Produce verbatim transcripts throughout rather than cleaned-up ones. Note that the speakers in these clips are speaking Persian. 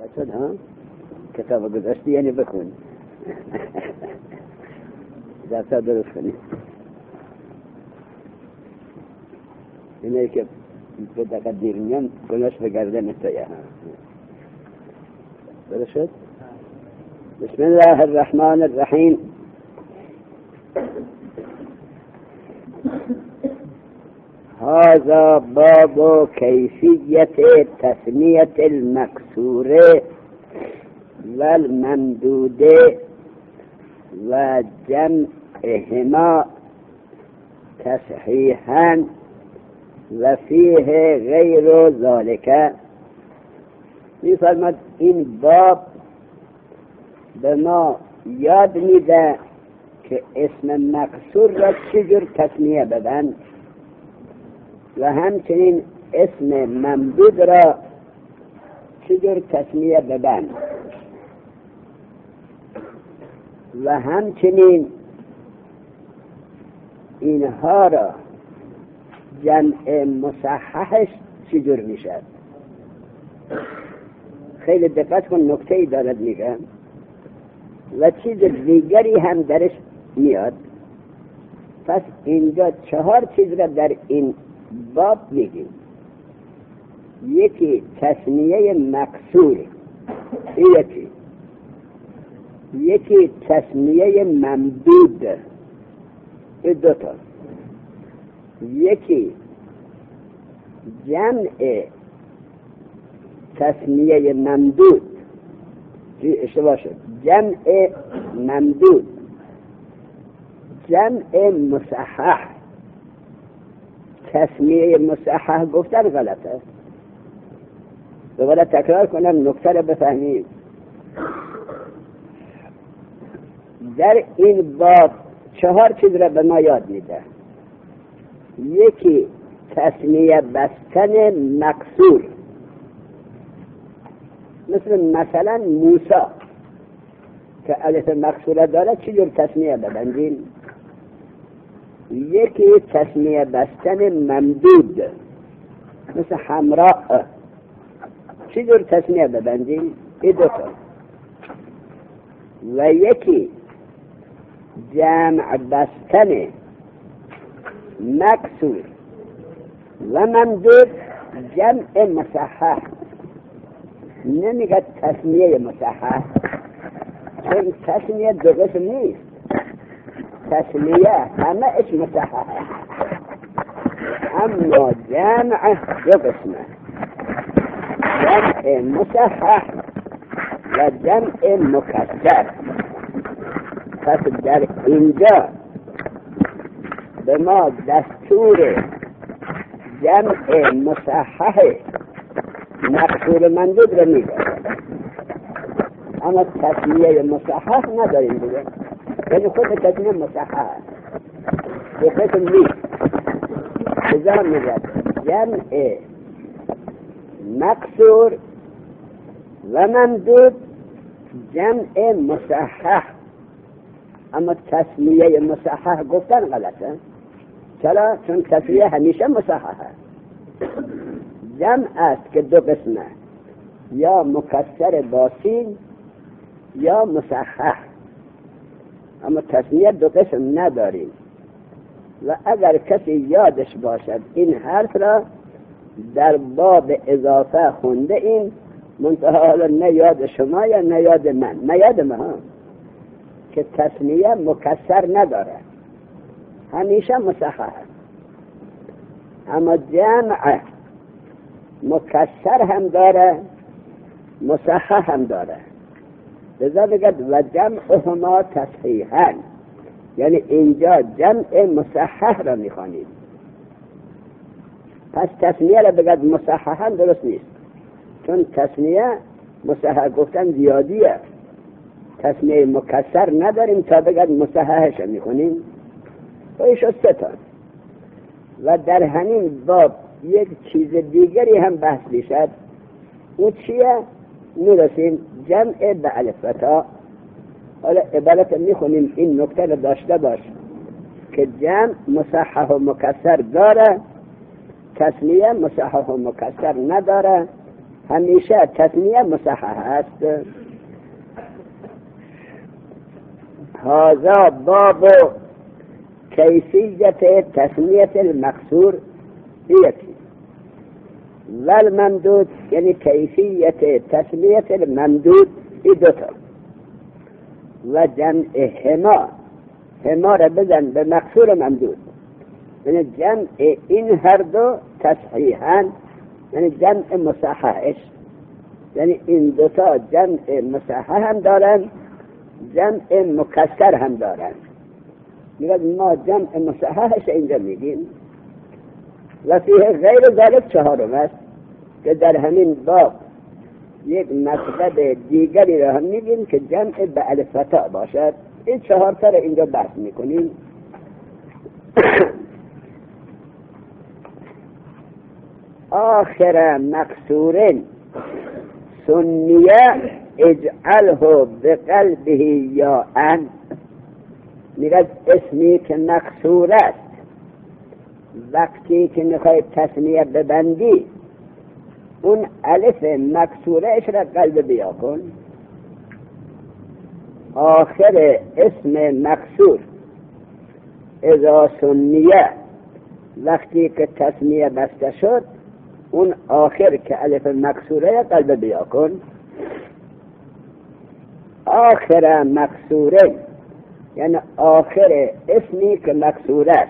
اصلا ها کتاب گذاشتی یعنی بکن درسا درست کنی اینه که به دقیقه دیر میان گناش بگرده نتایه ها درست شد؟ بسم الله الرحمن الرحیم. هذا باب كيفية تسمية المكسور والممدود وجمعهما تصحيحا وفيه غير ذلك. می‌فرماید این باب به ما یاد میده که اسم مکسور را چجور تسمیه بدن و همچنین اسم ممدود را چجور تسمیه بدن و همچنین اینها را جمع مصححش چجور میشد. خیلی دقت کن، نکته ای دارد میگم و چیز دیگری هم درش میاد. پس اینجا چهار چیز را در این باب میگیم. یکی تسمیه مکسور، یکی یکی تسمیه ممدود، این دوتا، یکی جمع تسمیه ممدود، اشتباه شد، جمع ممدود، جمع مصحح. تسمیه مصحح گفتن غلط است. دوباره تکرار کنم نکته را بفهمید. در این باب چهار چیز را به ما یاد میده. یکی تسمیه بستن مکسور، مثل مثلا موسی که الف مکسوره داره چجور تسمیه ببندیم. یکی تسمیه بستن ممدود، مثل حمراء چجور تسمیه ببندیم. این دوتا. و یکی جمع بستن مکسور و ممدود جمع مصحح. نمیگه تسمیه مصحح، چون تسمیه دو قسم نیست. تسمیه همه اش مصحح، اما جمع دو قسمه، جمع مصحح و جمع مکسر. پس در اینجا به ما دستور جمع مصحح مکسور ممدود رو میده، اما تسمیه مصحح نداریم دیگه. یعنی خود تسمیه مصحح به قسم نیست. ازا میگه جمع مکسور و ممدود جمع مصحح، اما تسمیه مصحح گفتن غلطه. چرا؟ چون تسمیه همیشه مصححه. جمع است که دو قسمه، یا مکسر باسین یا مصحح، اما تسمیه دو قسم نداریم. و اگر کسی یادش باشد این حرف را در باب اضافه خونده این منتها حالا نه یاد شما یا نه یاد من، نه یاد من که تسمیه مکسر نداره، همیشه مصحح. اما جمع مکسر هم داره، مصحح هم داره. لذا بگد و جمعهما تصحیحا، یعنی اینجا جمع مصحح را میخوانید. پس تسمیه را بگد مصححا درست نیست، چون تسمیه مصحح گفتن زیادیه. تسمیه مکسر نداریم تا بگد مصححش میخونیم. و ایشو ستا. و در همین باب یک چیز دیگری هم بحث میشد. اون چیه؟ میرسیم جمع به الفتا. حالا عبارت میخونیم این نکته رو داشته باش که جمع مصحح و مکسر داره، تسمیه مصحح و مکسر نداره. همیشه تسمیه مصحح است. هذا باب کیفیت تسمیه المقصور یکی و الممدود، یعنی کیفیت تسمیه الممدود ای دوتا. و جمع هما، هما را بزن به مقصور ممدود، یعنی جمع این هر دو تصحیحاً، یعنی جمع مصححش، یعنی این دوتا جمع مصحح هم دارن، جمع مکسر هم دارن. میگه ما جمع مصححش اینجا میگیم. و فیه غیر ذلك چهارم است که در همین باب یک مطلب دیگری را هم میگیم که جمع به الف فتح باشد. این چهار تا را اینجا بحث میکنیم. آخر مقصور سنیه اجعله بقلبه یا ان، میگه اسمی که مقصور است وقتی که میخوای تسمیه ببندی اون الف مکسورهش را قلب بیا کن. آخر اسم مکسور اذا سنیه، وقتی که تسمیه بسته شد اون آخر که الف مکسوره قلب بیا کن. آخر مکسوره یعنی آخر اسمی که مکسور است.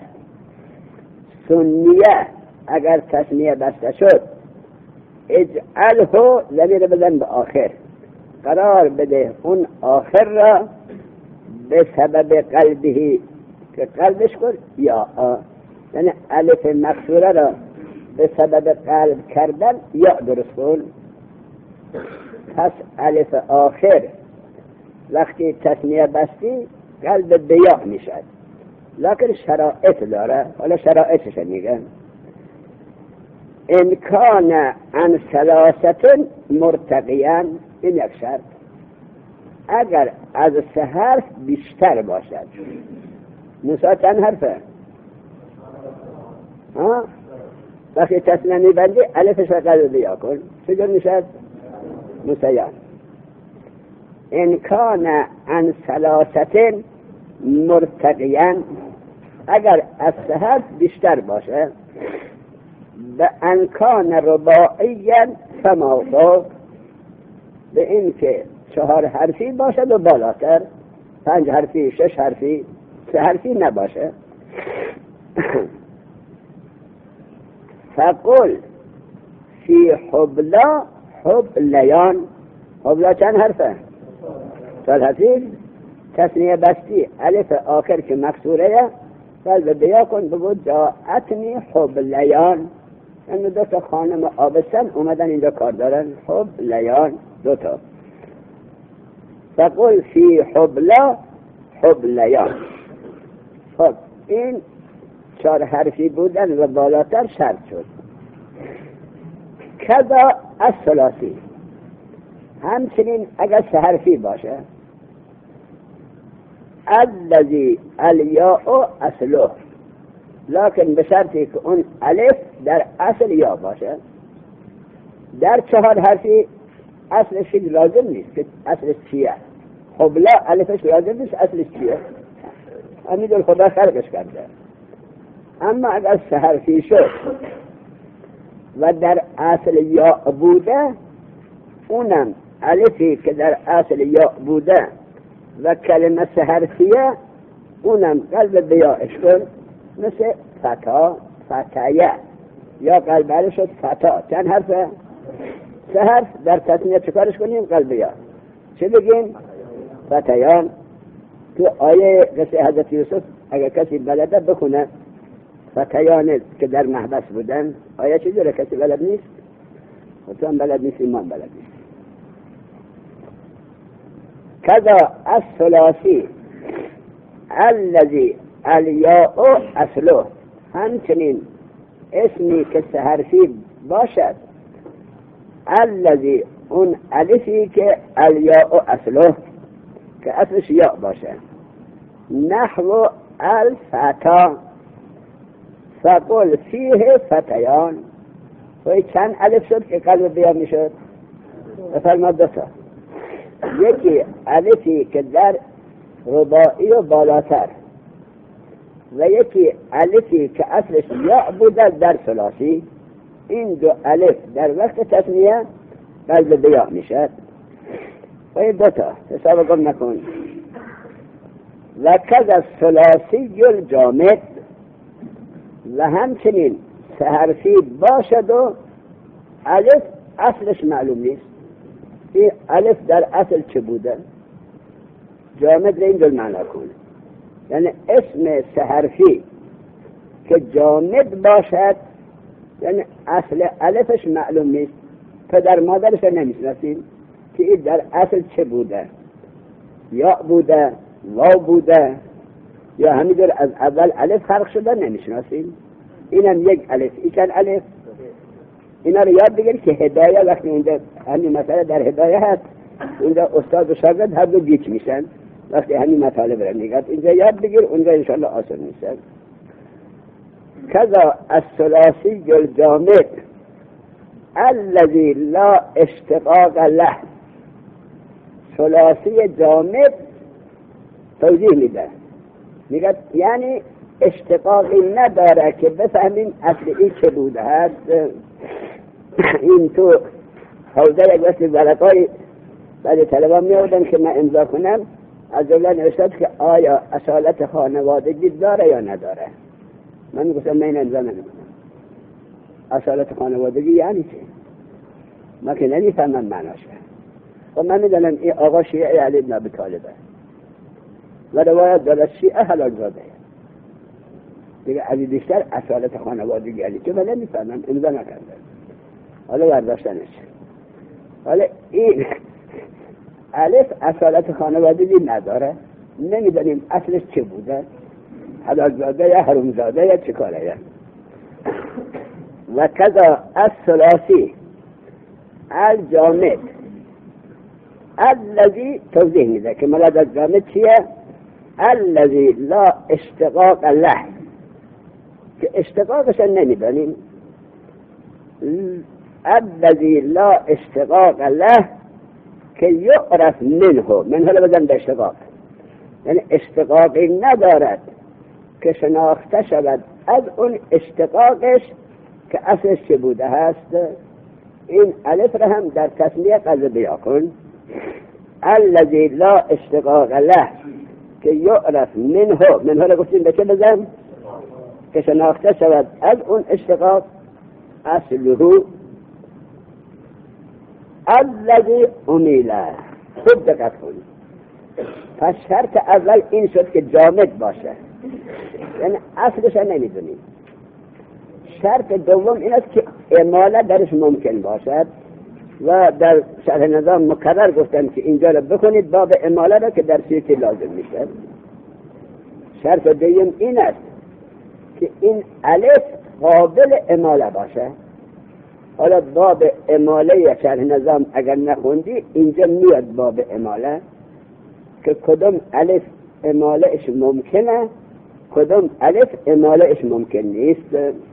سنیه اگر تسمیه بسته شد اجعله، ضمیر بزن به آخر، قرار بده اون آخر را به سبب قلبه که قلبش کن یا آ، یعنی الف مکسوره را به سبب قلب کردن یا درست کن. پس الف آخر وقتی تسمیه بستی قلب به یا میشد، لکن شرائط داره. حالا شرائطش میگن ان کان عن ثلاثت مرتقیان، این یک شرط، اگر از سه حرف بیشتر باشد. موسی چند حرفه؟ ها؟ وقتی تسمیه میبندی الفش را قلب بیا کن، چجور میشد؟ موسیان. ان کان عن ثلاثت مرتقیان، اگر از سه حرف بیشتر باشه. به انکان رباعیا فما فوق، به این که چهار حرفی باشد و بالاتر، پنج حرفی، شش حرفی، سه حرفی نباشه. فقل فی حبلا حبلیان، حبلا چند حرفه؟ چهار حرفی. تسنیه بستی الف آخر که مکسوره قلب بیا کن، بگو جاءتنی حبلیان، یعنی دو تا خانم آبستن اومدن اینجا کار دارن. حبلیان دو تا. فقل فی حبلا حبلیان. خب این چهار حرفی بودن و بالاتر شرط شد. کذا الثلاثی، همچنین اگر سه حرفی باشه. الذی الیاء اصله، لکن به شرطی که اون الف در اصل یا باشه. در چهار حرفی اصلش لازم نیست که اصلش چیه. حبلا الفش لازم نیست، اصلش چیه؟ امیدون خدا خلقش کرده. اما اگر سه حرفی شد و در اصل یا بوده، اونم الفی که در اصل یا بوده و کلمه سه حرفیه اونم قلب بیاش کن، مثل فتا، فتایه، یا قلب علی شد فتا. چند حرفه؟ سه حرف. در تسنیه چکارش کنیم؟ قلب یا. چه بگیم؟ فتایان. تو آیه قصه حضرت یوسف اگر کسی بلده بخونه، فتایان که در محبس بودن. آیه چی داره؟ کسی بلد نیست؟ و تو هم بلد نیست، ایمان بلد نیست. کذا الثلاثی الذی الیاء اصله، همچنین اسمی که سه حرفی باشد. الذی، اون الفی که الیاء اصله که اصلش یا باشه. نحو الفتا، فقل فیه فتیان. و چند الف شد که قلب بیا میشد؟ بفرماد دو تا. یکی الفی که در رباعی و بالاتر و یکی الفی که اصلش یا بوده در ثلاثی. این دو الف در وقت تثنیه قلب بیا میشد. و این دو تا حساب گم نکن. و کذا ثلاثی الجامد، و همچنین سه حرفی باشد و الف اصلش معلوم نیست. این الف در اصل چه بوده؟ جامد این دل معنا کن. یعنی اسم سه حرفی که جامد باشد، یعنی اصل الفش معلوم نیست، پدر مادرش نمیشناسیم که این در اصل چه بوده، یا بوده، واو بوده، یا همینطور از اول الف خلق شده نمیشناسیم. اینم یک الف، این الف. اینا رو یاد بگیرید که هدایه وقتی اونجا همین مسئله در هدایه هست، اونجا استاد و شاگرد هر دو گیج میشن وقتی همین مطالب رو میگن. اینجا یاد بگیر، اونجا انشاءالله آسان میشن. کذا الثلاثی الجامد الذی لا اشتقاق له. ثلاثی جامد توضیح میده، میگه یعنی اشتقاقی نداره که بفهمیم اصل این چه بوده هست. این تو حوزه یک وقتی ورقای بعد طلبان میادن که من امضا کنم، از جمله نوشته که آیا اصالت خانوادگی داره یا نداره. من میگفتم من این امضا نمیکنم. اصالت خانوادگی یعنی چه؟ ما که نمیفهمم معناشه. و من میدونم این آقا شیعه علی بن ابی طالبه و روایت داره شیعه حلال زاده دیگه. علی بیشتر اصالت خانوادگی علی که من نمیفهمم، امضا نکردم. حالا برداشتنش. حالا این الف اصالت خانوادگی نداره، نمیدونیم اصلش چه بوده، حلال زاده یا حرام زاده یا چه کاره. و کذا الثلاثی الجامد الذی توضیح میده که مراد از جامد چیه؟ الذی لا اشتقاق له، که اشتقاقش نمیدونیم. الذی لا اشتقاق له که یعرف منه، منه رو بزن به اشتقاق، یعنی اشتقاقی ندارد که شناخته شود از اون اشتقاقش که اصلش چه بوده هست. این الف را هم در تسمیه قلب بیا کن. الذی لا اشتقاق له که یعرف منه، منه را گفتیم به چه بزن؟ که شناخته شود از اون اشتقاق اصله. الذی امیله. خوب دقت کن. پس شرط اول این شد که جامد باشه، یعنی اصلش نمیدونیم. شرط دوم این است که اماله درش ممکن باشد و در شرح نظام مکرر گفتن که اینجا رو بکنید باب اماله را که در سیتی لازم میشه. شرط دوم این است که این الف قابل اماله باشه. حالا باب اماله شرح نظام اگر نخوندی اینجا میاد باب اماله که کدوم الف اماله اش ممکنه، کدوم الف اماله اش ممکن نیست.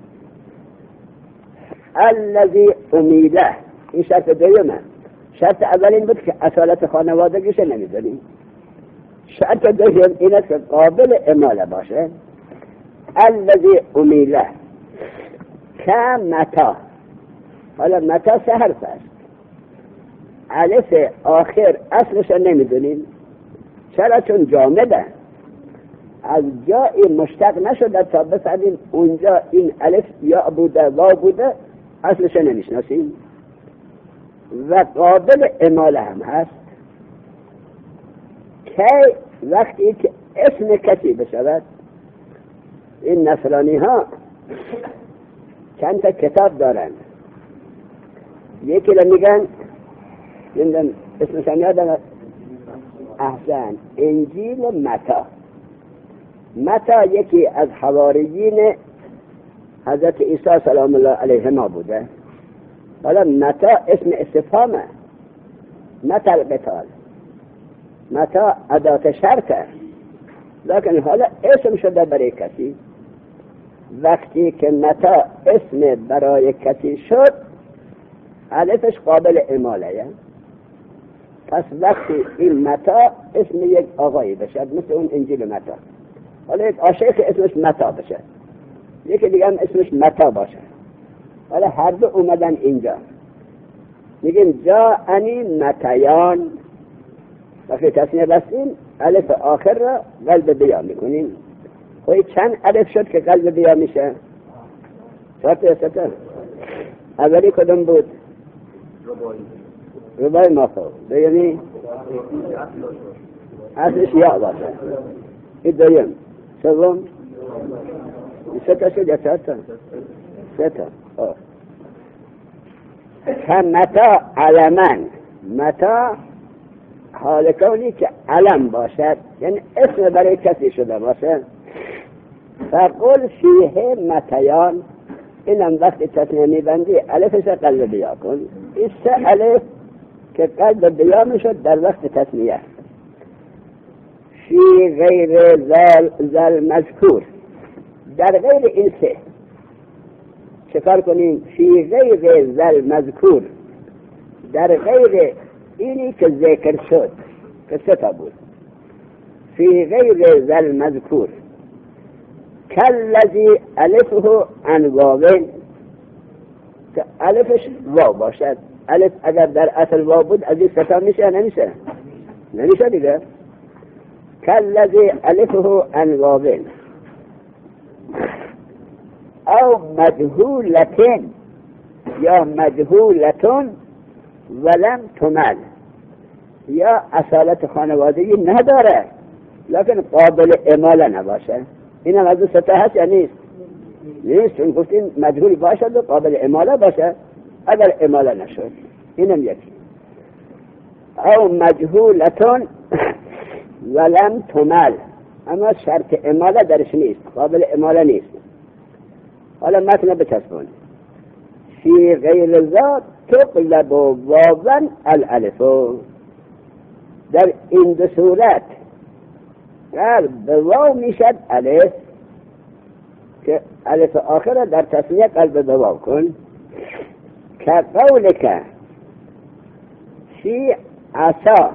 الذی امیله، این شرط دومه. شرط اول این بود که اصالت خانوادگیش نمیدونیم. شرط دوم این است که قابل اماله باشه. الذی امیله که متا. حالا متا سه حرف است. الف آخر اصلش نمیدونیم. چرا؟ چون جامده، از جایی مشتق نشده تا بفهمیم اونجا این الف یا بوده واو بوده، اصلش نمیشناسیم. و قابل اماله هم هست که وقتی که اسم کسی بشود. این نصرانی ها چند تا کتاب دارن، یکی رو میگن نمیدونم اسمش هم یادم، احسن، انجیل متا. متا یکی از حواریین حضرت عیسی سلام الله علیهما بوده. حالا متا اسم استفهامه، متا القتال، متا ادات شرطه، لکن حالا اسم شده برای کسی. وقتی که متا اسم برای کسی شد الفش قابل اماله، پس وقتی این متا اسم یک آقایی بشه مثل اون انجیل متا، حالا یک عاشق اسمش متا بشه، یکی دیگه هم اسمش متا باشه، حالا هر دو اومدن اینجا میگیم جا انی متیان. وقتی تصنیه بستیم الف آخر را قلب بیا میکنیم. خوی چند الف شد که قلب بیا میشه؟ چهار تا سته. اولی کدوم بود؟ ربای مافو. دویمی اصلش یا باشه. این دویم. سوم سته شد یا چهار تا؟ سته. هم متا علمن، متا حال کونی که علم باشد، یعنی اسم برای کسی شده باشه. فقل فیه متیان، اینم وقتی تصنیه میبندی الفش قلب بیا کن. این سه الف که قلب بیا میشد در وقت تصنیه. فی غیر ذل ذل مذکور، در غیر این سه چکار کنیم؟ فی غیر ذل مذکور، در غیر اینی که ذکر شد که سه تا بود. فی غیر ذل مذکور کالذی الفه عن واوین، که الفش واو باشد. الف اگر در اصل واو بود از این سه تا میشه نمیشه؟ نمیشه دیگه. کالذی الفه عن واوین او مجهولتن یا مجهولتن ولم تمل، یا اصالت خانوادگی نداره لکن قابل اماله نباشه. این هم از اون سطح هست یا نیست؟ نیست، چون گفتیم مجهول باشد و قابل اماله باشه. اگر اماله نشد اینم یکی. او مجهولتن ولم تمل، اما شرط اماله درش نیست، قابل اماله نیست. حالا متن بچسبون. فی غیر ذات تقلب واون الالفو، در این دو صورت قلب واو میشد الف، که الف آخر در تصنیه قلب واو کن. که قولک فی عصا،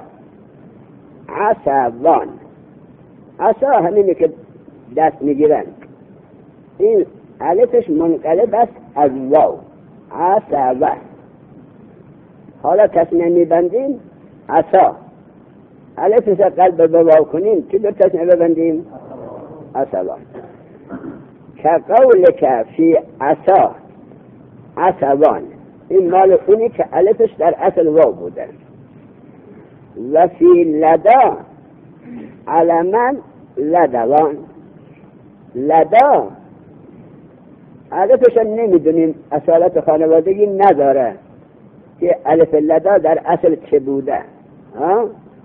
عصوان، عصا همینی که دست میگیرن، این الفش منقلب است از واو، عصوه. حالا تصنیه میبندیم عصا، الفش قلب واو کنیم چی دو تصنیه ببندیم؟ عصوان. که قولک فی عصا عصوان، این مال اونی که الفش در اصل واو بوده. و فی لدا علمن لدوان، لدا الفش نمیدونیم، اصالت خانوادگی نداره که الف لدا در اصل چه بوده ها؟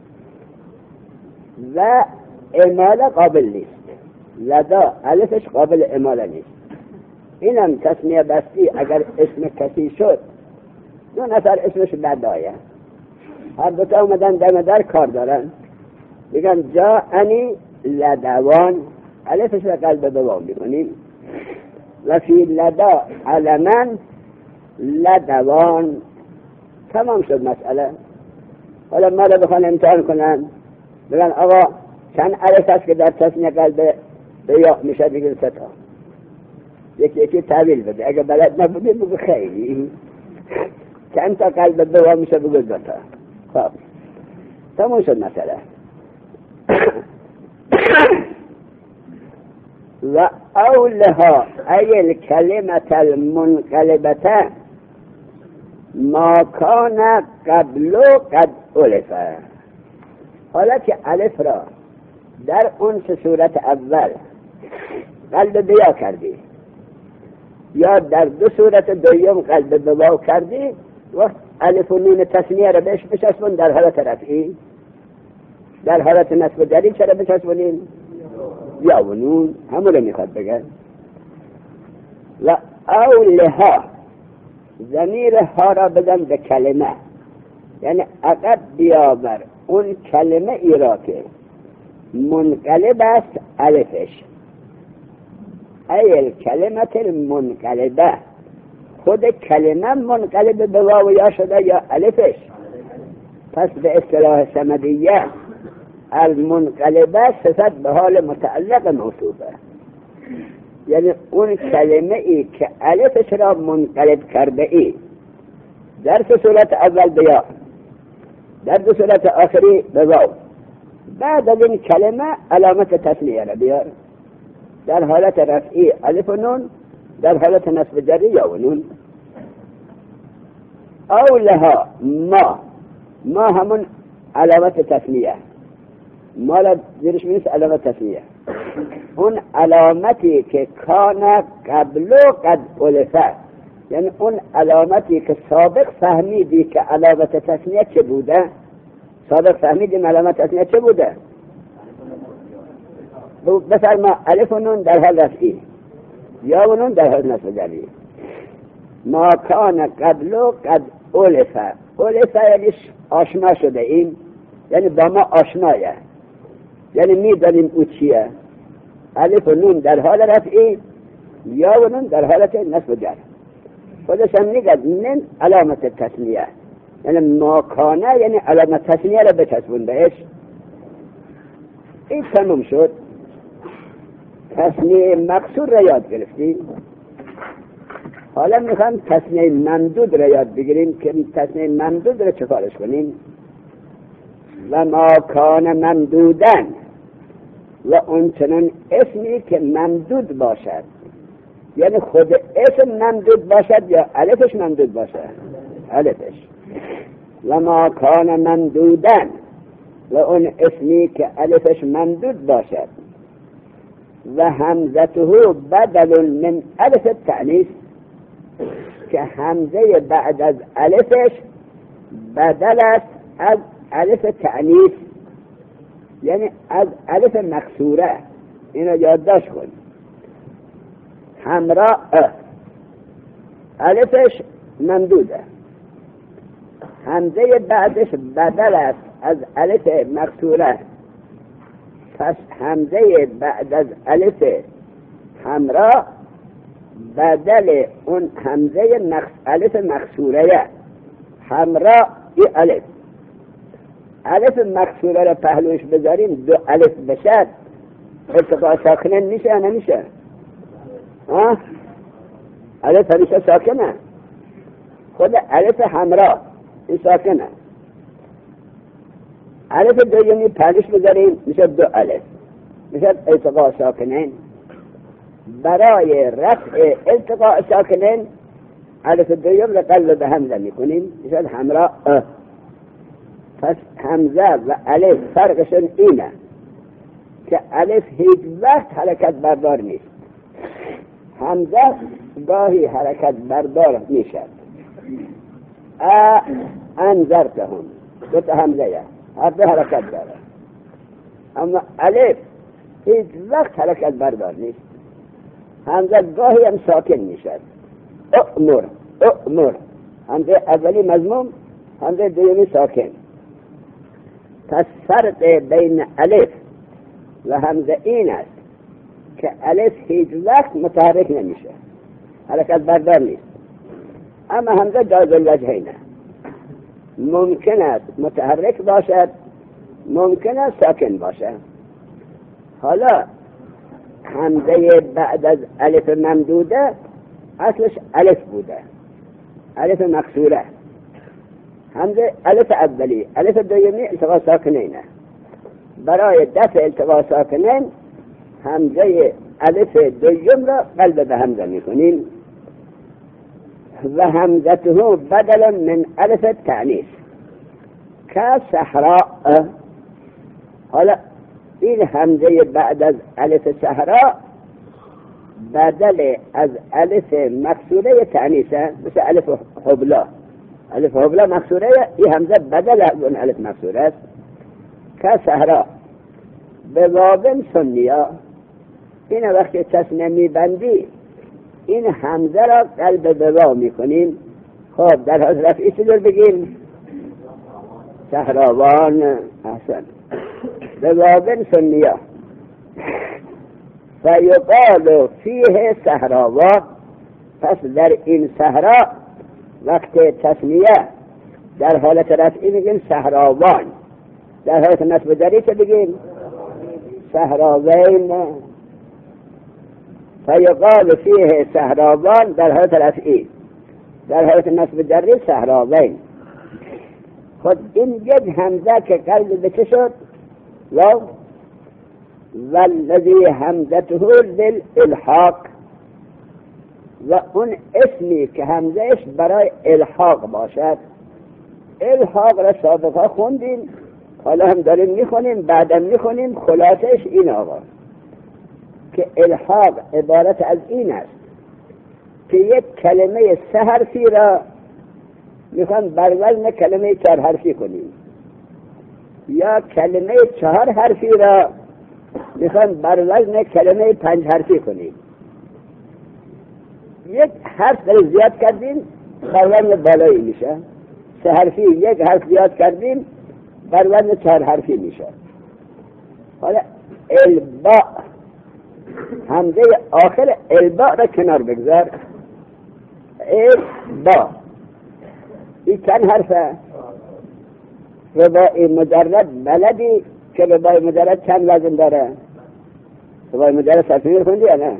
و اماله قابل نیست، لدا الفش قابل اماله نیست. اینم تصمیه بستی اگر اسم کسی شد، دو نفر اسمش لدایه، هر دوتا اومدن دم در کار دارن، بگن جا انی لدوان، الفش را قلب بوام میکنیم. و فی لدا علمن لدوان، تمام شد مسئله. حالا ما را بخوان امتحان کنن، بگن آقا چند الف هست که در تصنیه قلب بیا میشه؟ بگن سه تا. یکی یکی تعویل بده، اگه بلد نبودی بگو خیلی. چند تا قلب بیا میشه؟ بگو دو تا. خب تمام شد مسئله. و اولها ای الکلمت المنقلبته ما کان قبلو قد الفه. حالا که الف را در اون صورت اول قلب بیا کردی یا در دو صورت دوم قلب بیا کردی، وقت الف و نون تثنیه را بهش بچسبون در حالت رفعی، در حالت نصب جری چرا بچسبونین؟ یا و نون همون رو میخواد بگه. و اولها ضمیر ها را بدن به کلمه، یعنی عقب بیاور اون کلمه ای را که منقلب است الفش. ای کلمت المنقلبه، خود کلمه منقلب به واو یا شده یا الفش؟ پس به اصطلاح صمدیه المنقلبه صفت به حال متعلق موصوفه، یعنی اون کلمه ای که الفش را منقلب کرده ای در صورت اول بیا، در صورت آخری به واو، بعد از این کلمه علامت تثنیه را بیار، در حالت رفعی الف و نون، در حالت نصب جری یا و نون. او لها ما، ما همون علامت تثنیه، ما را زیرش می‌نویسه علامت تثنیه. اون علامتی که کان قبل و قد الفه، یعنی اون علامتی که سابق فهمیدی که علامت تثنیه چه بوده، سابق فهمیدیم علامت تثنیه چه بوده، بفرما الف و نون در حال رفعی، یا و نون در حال نصب جری. ما کان قبل و قد الفه، الفه یعنی آشنا شده این، یعنی با ما آشنایه، یعنی میدانیم او چیه. الف و نون در حال رفعی، یا و نون در حالت نصب جر. خودش هم میگه من علامت تثنیه، یعنی ماکانه، یعنی علامت تثنیه را بچسبون بهش. این تموم شد. تثنیه مقصور را یاد گرفتیم، حالا میخوام تثنیه ممدود را یاد بگیریم که تثنیه ممدود را چه کارش کنیم. و ما کان ممدودن، و اون چنان اسمی که ممدود باشد، یعنی خود اسم ممدود باشد یا الفش ممدود باشد، الفش. و ما کان ممدودن، و اون اسمی که الفش ممدود باشد، و همزته بدل من الف التعنیث، که همزه بعد از الفش بدل است از الف تعنیث، یعنی از الف مکسوره. اینو یادداشت کن. همراه الفش ممدوده، همزه بعدش بدل است از الف مکسوره، پس همزه بعد از الف همراه بدل اون همزه مخ... الف مکسوره همراه ای الف. الف مکسوره را پهلوش بذاریم دو الف بشد، التقاء ساکنه میشه یا نمیشه؟ ها؟ الف همیشه ساکنه، خود الف همراه این ساکنه. الف دومی پهلوش بذاریم میشه دو الف، میشه التقاء ساکنین. برای رفع التقاء ساکنین الف دوم را قلب به همزه میکنیم، میشه همراه اه. پس همزه و الف فرقشون اینه که الف هیچ وقت حرکت بردار نیست، همزه گاهی حرکت بردار میشد. ا انذرتهم دو تا همزه هر دو حرکت داره، اما الف هیچ وقت حرکت بردار نیست، همزه گاهی هم ساکن میشد. اؤمر اؤمر، همزه اولی مضموم، همزه دومی ساکن. پس فرق بین الف و همزه این است که الف هیچ وقت متحرک نمیشه، حرکت بردار نیست، اما همزه جاز الوجهینه، ممکن است متحرک باشد، ممکن است ساکن باشد. حالا همزه بعد از الف ممدوده اصلش الف بوده، الف مکسوره. همزه الف اولی، الف دومی التقاء ساکنینه. برای دفع التقاء ساکنین همزه الف دوم را قلب به همزه میکنیم. و همزته بدل من الف التعنیث که صحراء. حالا این همزه بعد از الف صحراء بدل از الف مکسوره تعنیثه، مثل الف حبلا. الف حبلا مکسوره، این همزه بدل از اون الف مکسوره است. که صحراء به واو سنیا، این وقتی تسنیه میبندی این همزه را قلب به واو میکنیم. خب در حال رفعی چطور بگیم؟ صحراوان. احسن. به واو سنیا فیقال فیه صحراوان. پس در این صحرا وقت تسنیه در حالت رفعی میگیم صحراوان، در حالت نصب جری چه بگیم؟ صحراوین. فیقال فیه صحراوان در حالت رفعی، در حالت نصب جری صحراوین. خود این یک همزه که قلب به چه شد؟ واو. والذی همزته للالحاق، و اون اسمی که همزهش برای الحاق باشد. الحاق را سابقا خوندیم، حالا هم داریم میخونیم، بعدم میخونیم. خلاصش این آقا که الحاق عبارت از این است که یک کلمه سه حرفی را میخوان بر وزن کلمه چهار حرفی کنیم، یا کلمه چهار حرفی را میخوان بر وزن کلمه پنج حرفی کنیم. یک حرف رو زیاد کردیم بر وزن بالایی میشه، سه حرفی یک حرف زیاد کردیم بر وزن چهار حرفی میشه. حالا الباء، همزه آخر الباء را کنار بگذار. الباء این چند حرفه؟ رباعی مجرد بلدی که رباعی مجرد چند وزن داره؟ رباعی مجرد صرفی خوندی یا نه؟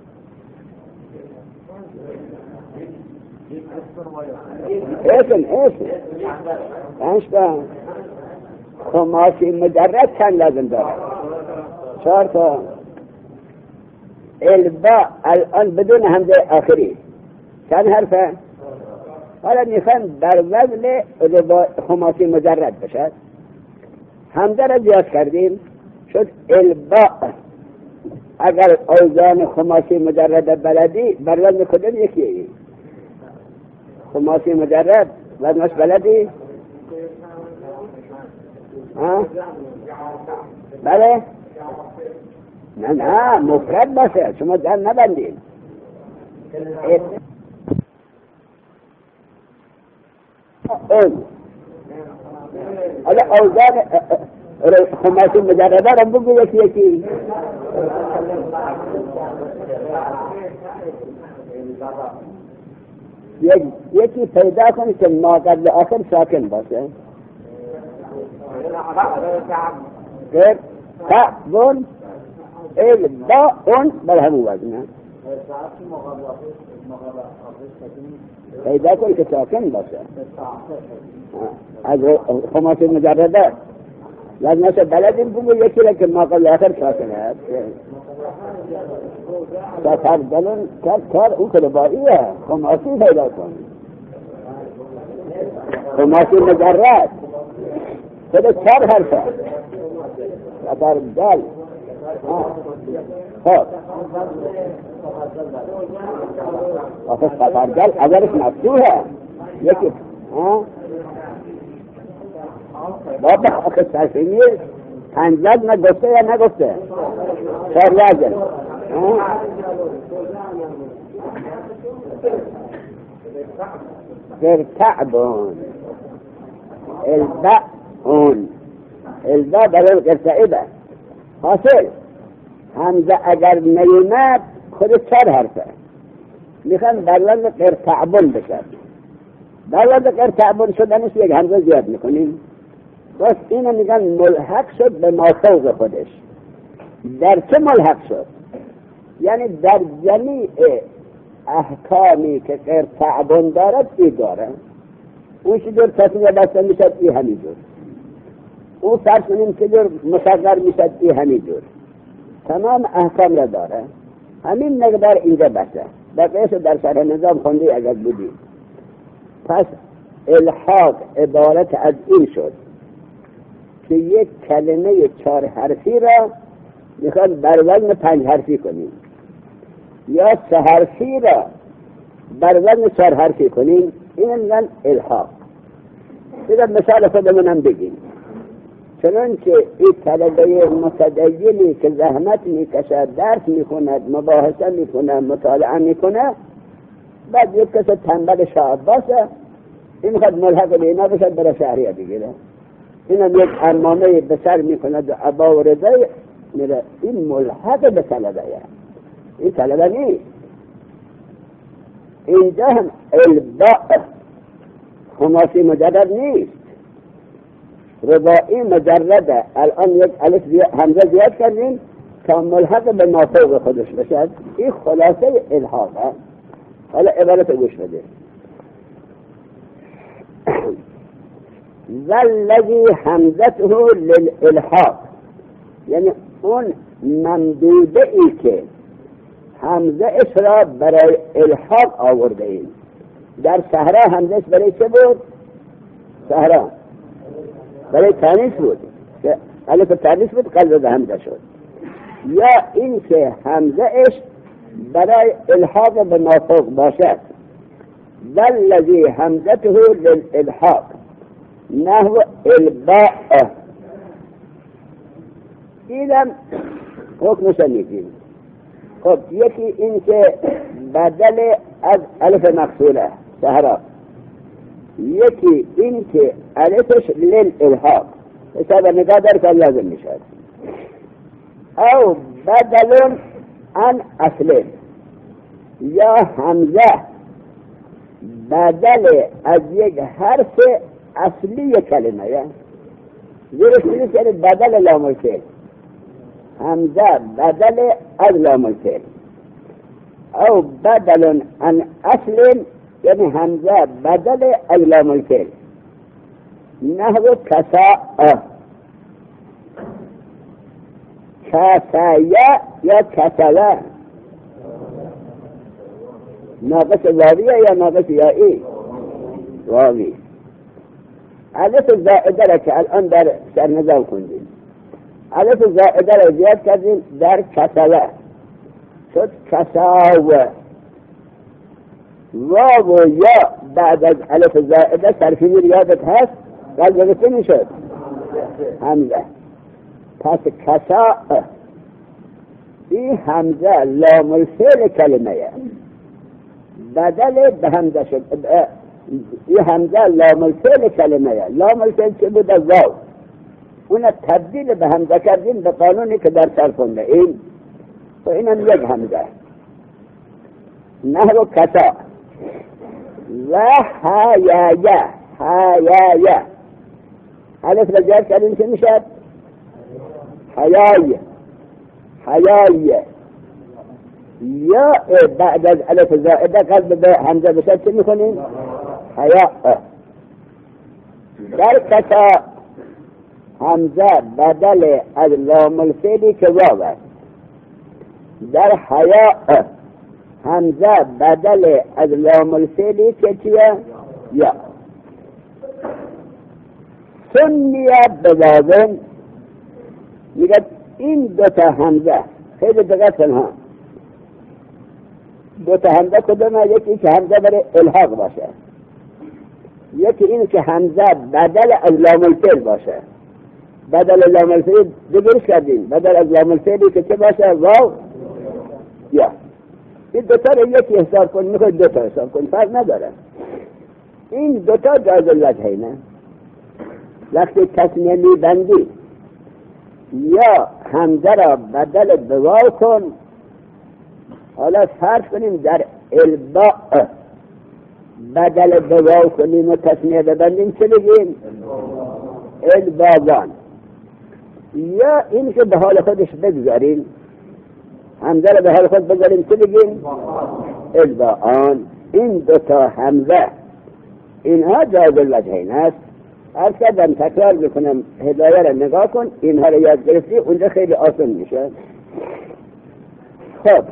اسم اسم پنجتا. خماسی مجرد چند لازم داره؟ چهار تا. الباء الان بدون همزه آخری چند حرفه؟ حالا میخوان بر وزن خماسی مجرد بشد، همزه را زیاد کردیم شد الباء. اگر اوزان خماسی مجرد بلدی بر وزن کدوم یکی؟ خماسی مجرد وزنش بلدی؟ ها؟ بله؟ نه نه مفرد باشه، شما جمع نبندید. اون حالا اوزان خماسی مجرده را بگو یکی یکی. یک یکی پیدا کنی که ما قبل آخر ساکن باشه. غیر تعبون الباء بر همون وزنه پیدا کنی که ساکن باشه از خماسی مجرده. لازم است بلدیم بگو یکی را که ما قبل آخر ساکن هست. سفر دلون کار او کلباییه. خماسی پیدا کن، خماسی مجرد خود چار حرفه. سفر دل خب آخه سفر دل اولش مفتوحه یکی بابا آخه سرفینی پنجد نگفته یا نگفته؟ چار لازم ترتعبون الباءون الباء برای قرصعبه حاصل همزه اگر نیمد خود چار حرفه میخوان بر وزن قرصعبون بشد. بر وزن قرصعبون شدنش یک همزه زیاد میکنیم، بس اینو میگن ملحق شد به ما فوق خودش. در چه ملحق شد؟ یعنی در جمیع احکامی که قرصعبون دارد ای داره. اون چجور تصمیه بسته میشد ای همین جور، اون فرض کنیم چجور مصغر میشد ای همین جور. تمام احکام را داره. همین مقدار اینجا بسته بقیهش در شرح نظام خوندی اگر بودی. پس الحاق عبارت از این شد که یک کلمه چهار حرفی را میخواد بر وزن پنج حرفی کنیم، یا سه حرفی را بر وزن چهار حرفی کنیم. این میگن الحاق. دیگر مثال خودمونم بگیم. چنانچه این طلبه متدینی که زحمت میکشد، درس میخوند، مباحثه میکند، مطالعه میکند، بعد یک کس تنبل شعب باشه این میخواد ملحق به اینا بشد برای شهریه بگیره. اینم یک امامه به سر میکند و عبا و رضای میره. این ملحق به طلبه این طلبه نیست. اینجا هم الباء خماسی مجرد نیست، رباعی مجرده. الان یک الف همزه زیاد کردیم تا ملحق به ما فوق خودش بشد. این خلاصه الحاقه. حالا عبارت گوش بده. والذی همزته للالحاق، یعنی اون ممدوده ای که همزه اش را برای الحاق آورده ایم. در صحرا همزه اش برای چه بود؟ صحرا برای تانیس بود، الف تانیس بود، قلب به همزه شد. یا این که همزه اش برای الحاق به مافوق باشد. والذی همزته للالحاق نحو الباء، اینم حکمش میگیم. خب یکی این که بدل از الف مقصوره صحرا، یکی این که الفش للالحاق حساب نگاه در کار لازم میشد. او بدل عن اصله، یا همزه بدل از یک حرف اصلی کلمه، یا زیرش میگه یعنی بدل لام الفعل، همزه بدل از لام الفعل. او بدل عن اصل، یعنی همزه بدل از لام الفعل. نحو کساء، کسایا یا کسلا، ناقص واویه یا ناقص یائی؟ واوی. الف زائده را که الان در سرنزال کندیم، الف زائده را زیاد کردیم در کسلا شد کساوه. واو و یا بعد از الف زائده صرفی یادت هست؟ قلب چه میشد؟ همزه. پس کساء این همزه لام الفعل کلمه بدل به همزه شد. این همزه لام الفعل کلمه، لام الفعل چه بود؟ واو. اون تبدیل به همزه کردیم به قانونی که در سر خونده این و اینم یک همزه. نحو کساء و حیایه، حیایه الف را زیاد کردیم چه میشد؟ حیای، حیای. یا بعد از الف زائده قلب به همزه بشد چه میکنیم؟ حیا. در کسا همزه بدل از لام الفعلی که واو است. در حیا همزه بدل از لام الفعلی که چیه؟ یا. سنیه بواون، میگه این دوتا همزه خیلی دقت کن ها، دوتا همزه کدومه؟ یکی که همزه برای الحاق باشه، یکی این که همزه بدل از لام الفعل باشه. بدل لام الفعل دیگرش کردیم، بدل از لام الفعلی که چه باشه؟ واو یا. این دوتا رو یکی حساب کن، میخوای دوتا حساب کن، فرق نداره. این دوتا جایز الوجهی نه. وقتی تسمیه میبندی یا همزه را بدل به واو کن، حالا فرض کنیم در الباء بدل به واو کنیم و تسمیه ببندیم چه بگیم؟ الباوان. یا این که به حال خودش بگذاریم، همزه را به حال خود بگذاریم چه بگیم؟ الباان. این دوتا همزه اینها جایز الوجهین است. از کردم تکرار بکنم، هدایه را نگاه کن، اینها را یاد گرفتی اونجا خیلی آسان میشه. خب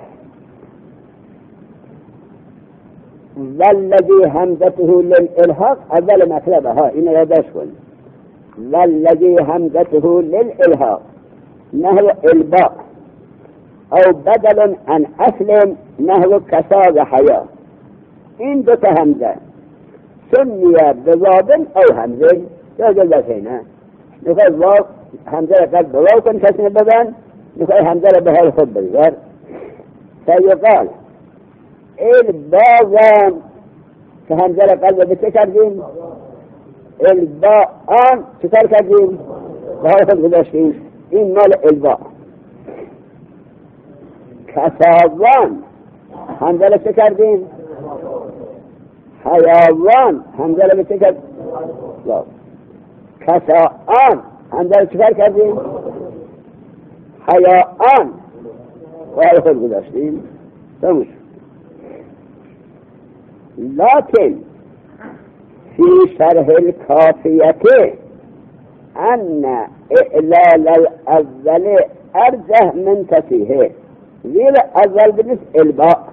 والذی همزته للالحاق اول مطلبه ها، این را یادش کن. والذی همزته للالحاق نحو الباء او بدل عن اصل نحو کسا و حیا. این دو تا همزه سنیه بوابن او همزه یا جلده خینه. نخواه واو همزه را قلب بواو کن کسنه ببن، نخواه همزه را به حال خود بگذار. فیقال الباوان که همزه را قلب به چه کردیم؟ الباان چطور کردیم؟ به حال خود گذاشتیم. این مال البا. کساوان همزه را چه کردیم؟ حیوان همزه رو چه کرد؟ کساان همزه رو چکار کردیم؟ حیاان وحال خود گذاشتیم تموش. لكن في شرح الكافية أن إعلال الأول أرجح من تصحيحه ذي الأول بالنسبة الباء،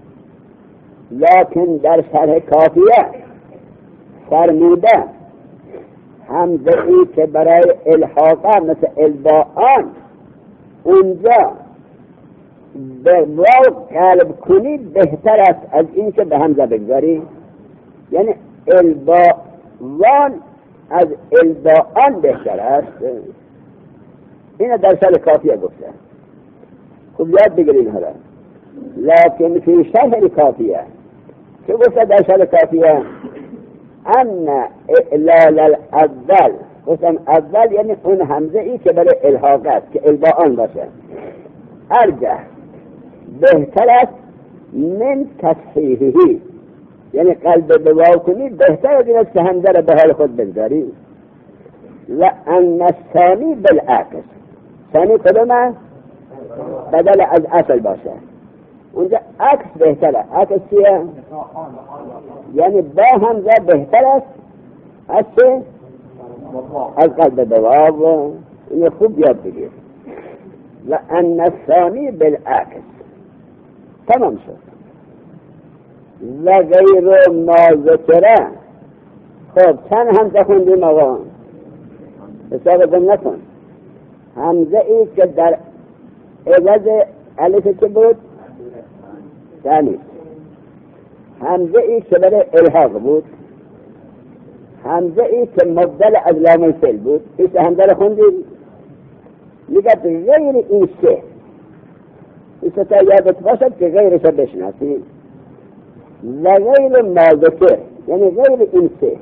لكن در شرح کافیه فرموده همزه ای که برای الحاقه مثل الباءان اونجا به واو قلب کنی بهتر است از این که به همزه بگذاری. یعنی الباءان از الباءان بهتر است. این در شرح کافیه گفته. خوب یاد بگیرید حالا. لكن في شرح کافیه که گفته در شرح کافیه ان اعلال الاول، گفتم اول یعنی اون همزه ای که برای الحاق است که الباءان باشه، ارجح بهتر است من تصحیحی، یعنی قلب به واو کنی بهتر از این است که همزه را به حال خود بگذاری. لأن الثانی بالعکس، ثانی کدومه؟ بدل از اصل باشه. اونجا عکس بهتره. عکس چیه؟ یعنی با همزه بهتر است از چه؟ از قلب به واو. این خوب یاد بگیر. لأن الثانی بالعکس. تمام شد. و غیر ما ذکره. خب چند همزه خوندیم آقا؟ حساب کن نکن. همزه ای که در عوض الف که بود ثانی، همزه ای که برای الحاق بود، همزه ای که مبدل از لام الفعل بود. این همزه رو خوندیم. میگه غیر این سه، این سه تا یادت باشد که غیرش رو بشناسی. و غیر ما ذکر یعنی غیر این سه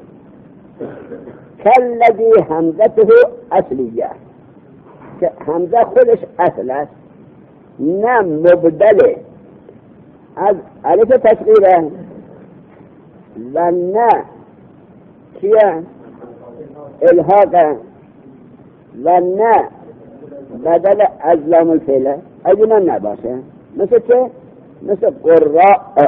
کالذی همزته اصلیه، که همزه خودش اصل است، نه مبدله از الف تشغیره و نه چیه الحاقه و نه بدل از لام الفعله. از اینا نباشه. مثل چه؟ مثل قراء.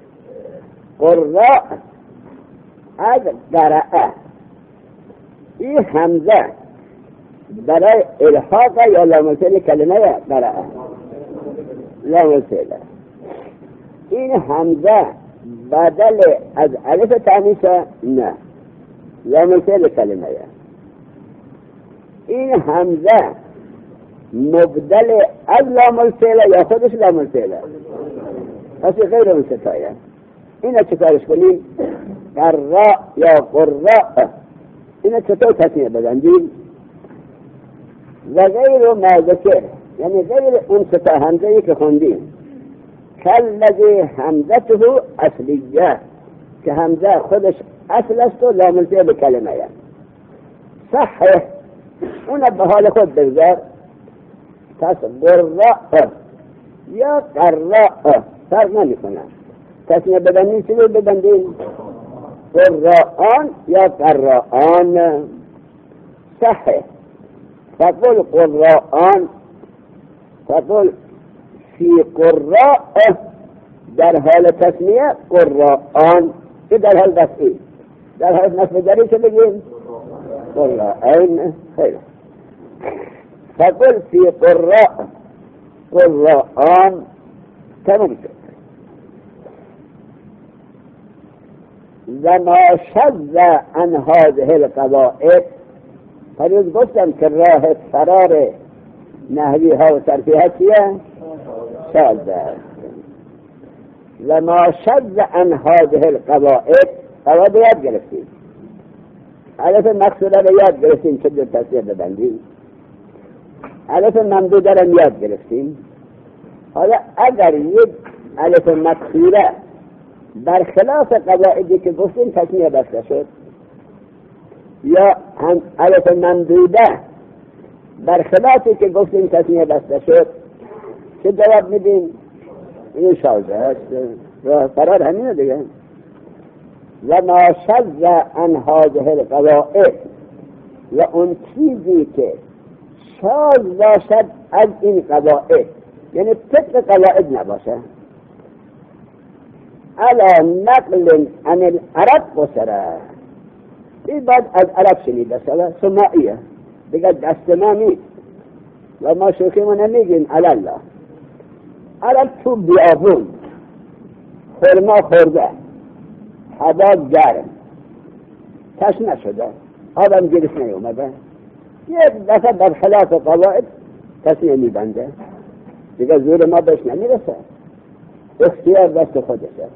قراء از قرأه. این همزه برای الحاق یا لام الفعل کلمه قرأه لام الفعل. این همزه بدل از الف تانیث نه لام الفعل کلمه. این همزه مبدل از لام الفعل یا خودش لام الفعل. پس غیر اون ستایه. اینا چطورش کنیم؟ قراء یا قراء. اینا چطور تصمیه بدندیم؟ و غیر ما ذکر یعنی غیر اون ستا همزهی که خوندیم. کالذی همزته اصلیه، که همزه خودش اصل است و لام الفعل کلمه. صحیح اون به حال خود بگذار. پس قراء یا قراء فرق نمی کنن. تصمیه بدندیم چی رو بدندیم؟ قراءان یا قراءان. صحیح. فقل قراءان، فقل فی قراء در حال تسمیه قراءان، که در حال رفعی. در حال نصب جری چه بگیم؟ قراءان. خیلی. فقل فی قراء قراءان. تمام شد. و ما شذ عن هذه القواعد، پریز گفتم که راه فرار نحوی ها و صرفی ها چیه؟ شاذ است. و ما شذ عن هذه القواعد، قواعد یاد گرفتیم. الف مقصوده رو یاد گرفتیم چه جور تصریح ببندیم. الف ممدوده رو یاد گرفتیم. حالا اگر یک الف مقصوده برخلاف قواعدی که گفتیم تصمیه بسته شد، یا هم الف ممدوده برخلافی که گفتیم تصمیه بسته شد، چه جواب میدیم؟ این شاذ است. راه فرار همینه دیگه. و ما شذ عن هذه القواعد، و اون چیزی که شاذ باشد از این قواعد، یعنی طبق قواعد نباشه، علی نقل عن العرب بسره، این بعد از عرب شنیده شده، سماعیه دیگه دست ما نیست و ما شوخی ما نمیگیم علی الله. عرب تو بیابون خورما خورده، هوا گرم، تشنه شده، آدم گرس نیومده، یک دفعه در خلاف قواعد کسی نمیبنده، دیگه زور ما بهش نمیرسه، اختیار دست خودشه.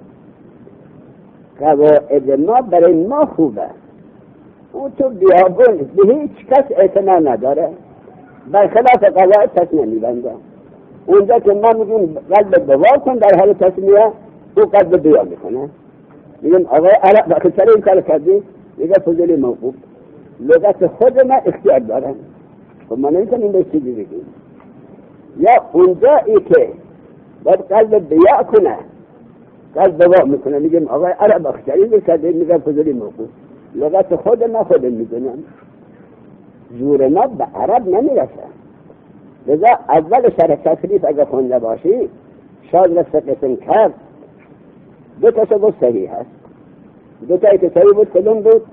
قواعد ما برای ما خوبه، او تو بیابون به هیچ کس اعتنا نداره، بر خلاف قواعد کسی نمیبنده. اونجا که ما میگیم قلب بوا کن در حال تصمیه، او قلب بیا میکنه، میگیم آقای عرب وقتی سر این کار کردی، میگه فضولی موقوف، لغت خود ما اختیار دارن، خب ما نمیتونیم به چیزی بگیم. یا اونجایی که باید قلب بیا کنه، قلب بوا میکنه، میگیم آقای عرب اختیاری بکرده، میگه فضولی موقوف، لغت خود ما خود میدونم، زور ما به عرب نمیرسه. لذا اول شرح تکلیف اگه خونده باشی، شاید رفت قسم کرد، دو تا بود صحیح هست، دو تایی که صحیح بود کدوم بود؟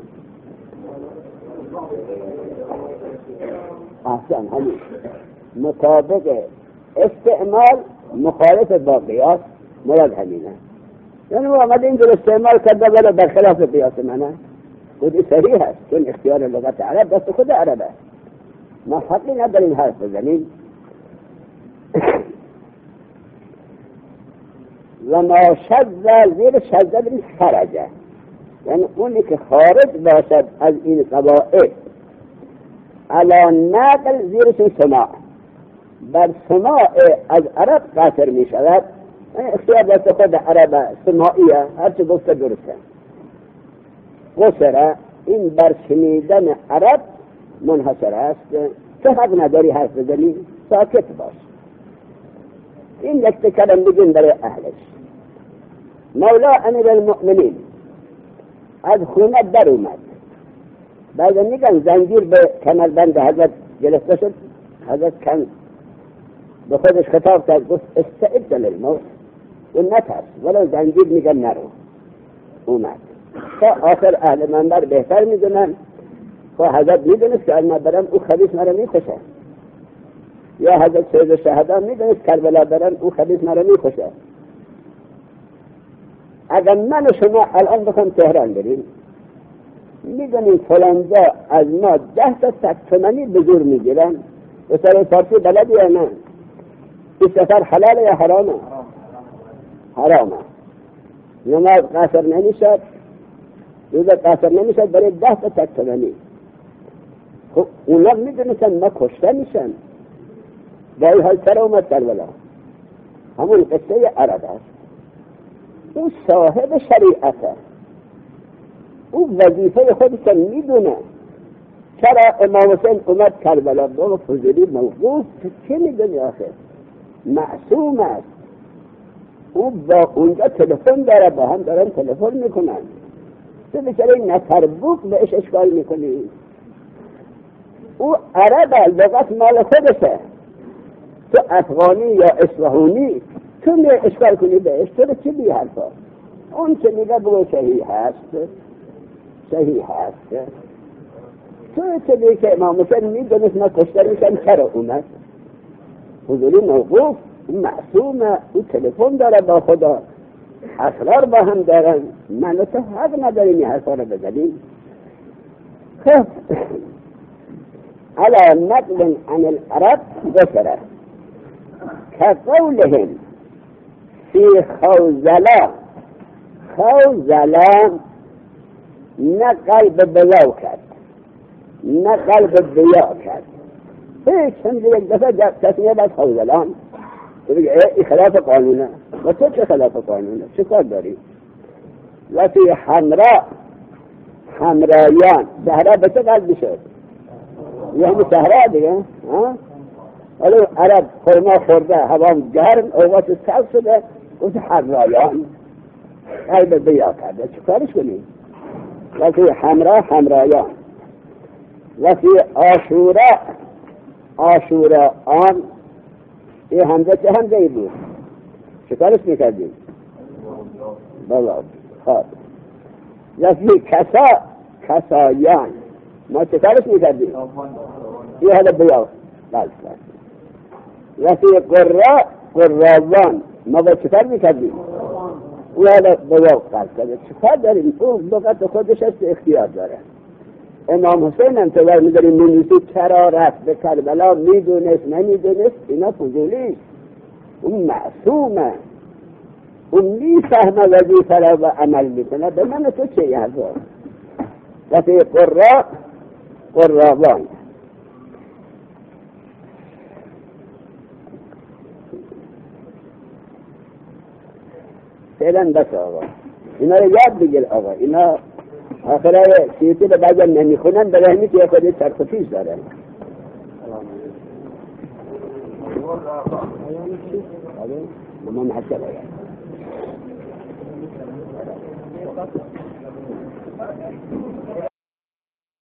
احسن همین مطابق استعمال مخالف با قیاس، مراد همینه، یعنی او آمده اینجور استعمال کرده ولی برخلاف قیاس منه، خودی صحیح هست، چون اختیار لغت عرب دست خود عربه، ما حقی نداریم حرف بزنیم. و ما شذ، زیر شذ بین خرجه، یعنی اونی که خارج باشد از این قواعد، علی نقل زیرش سماع، بر سماع از عرب قاصر می شود، یعنی اختیار دست خود عرب سماعیه، هرچی گفته درسته، قصره این بر شنیدن عرب منحصر است، تو حق نداری حرف بزنی، ساکت باش. این یک کلم بگیم برای اهلش. مولا امیر المؤمنین از خونه در اومد، بعد میگن زنجیر به کمربند حضرت گرفته شد، حضرت کن به خودش خطاب کرد، گفت استعد للموت، و نترس، ولو زنجیر میگن نرو. اومد تا آخر اهل منبر بهتر میدونن، و حضرت میدونست که اما برم او خبیث مرا میخوشه، یا حضرت سید شهدا میدونست کربلا برم او خبیث مرا میخوشه. اگر من و شما الان بخوام تهران بریم، میدونیم فلانجا از ما ده تا صد تومانی به زور میگیرن، و سر فارسی بلدی یا نه؟ این سفر حلال یا حرامه؟ حرامه. نماز قاصر نمیشد، روزه قاصر نمیشد برای ده تا صد تومانی. خب اونا میدونستن ما کشته میشن، با این حال سر اومد کربلا. همون قصه عرب است. او صاحب شریعته، او وظیفه خودش میدونه. چرا امام حسین اومد کربلا؟ بابا فضولی موقوف، چه میدونی آخه؟ معصوم است. او با اونجا تلفن داره، با هم دارن تلفن میکنن، تو بیچاره نتربوک بهش اشکال میکنی. او عربه، لغت مال خودشه، تو افغانی یا اصفهانی تو می اشکال کنی بهش، تو چی بی حرفا؟ اون که میگه بگو صحیح هست، صحیح هست. تو چه بی که امام حسین میدونست ما کشته میشن، چرا اومد؟ حضوری موقوف، معصومه، او تلفن داره با خدا، اسرار با هم دارن، من تو حق نداریم این حرفا رو بزنیم. خب علی نقل عن العرب ذکره كقولهم في خوزلا، خوزلا نه قلب بیا کرد، نه قلب بیا کرد، هیچ هم یک دفعه تصمیه باید خوزلان تو بگه ای خلاف قانونه، و تو چه خلاف قانونه؟ چه کار داری؟ و فی حمراء، حمرایان، صحرا به چه قلب شد؟ یعنی صحرا دیگه، ولی عرب خورما خورده، هوام گرم، اوقات سرد شده، گفت حمرایان قلب بیا کرده، چه کارش کنی؟ و فی حمرا حمرایان و فی آشورا آشورا آن. این همزه چه همزه ای بود؟ چطورش میکردیم؟ بلا خب و فی کسا کسایان ما چطورش میکردیم؟ این هذا بیاو بله و فی قرا قراوان ما با چطور میکردیم؟ او هذا بیاو قلب کرده. چطور داریم؟ اون لغت خودش است اختیار داره. امام حسین انتظار می‌داریم می‌نویسید چرا رفت به کربلا، میدونست نمیدونست، اینا فضولیست. اون معصومه، اون میفهمه وظیفه را و عمل میکنه. به من تو چه یه هزار و فی قرا قراوان. فعلا بس آقا اینا رو یاد بگیر آقا. اینا آخره سیتی رو بعضا نمیخونن برای همی که خودی ترخفیش دارن. ما محسن آیا